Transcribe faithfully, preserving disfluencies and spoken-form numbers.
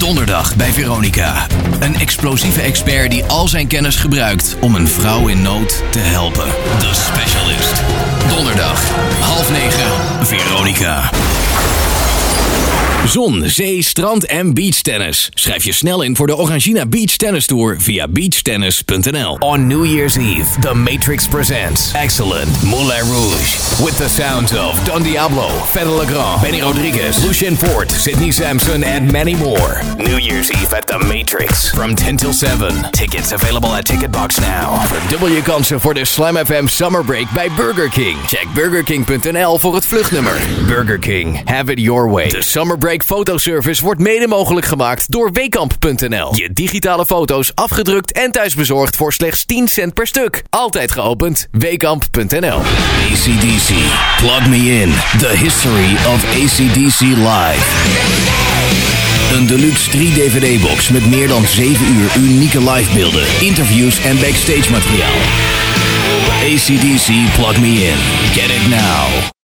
Donderdag bij Veronica. Een explosieve expert die al zijn kennis gebruikt om een vrouw in nood te helpen. The Specialist. Donderdag, half negen, Veronica. Zon, zee, strand en beachtennis. Schrijf je snel in voor de Orangina Beach Tennis Tour via beachtennis punt n l. On New Year's Eve, The Matrix presents Excellent Moulin Rouge. With the sounds of Don Diablo, Fedde Legrand, Benny Rodriguez, Lucien Ford, Sidney Samson and many more. New Year's Eve at The Matrix. From ten till seven. Tickets available at Ticketbox now. Verdubbel je kansen voor de Slam F M Summer Break bij Burger King. Check burger king punt n l voor het vluchtnummer. Burger King. Have it your way. De Summer Break fotoservice wordt mede mogelijk gemaakt door weekamp punt n l. Je digitale foto's afgedrukt en thuisbezorgd voor slechts tien cent per stuk. Altijd geopend. weekamp punt n l. A C D C. Plug me in. The history of A C D C live. Een deluxe drie D V D-box met meer dan zeven uur unieke livebeelden, interviews en backstage materiaal. A C D C Plug Me In. Get it now.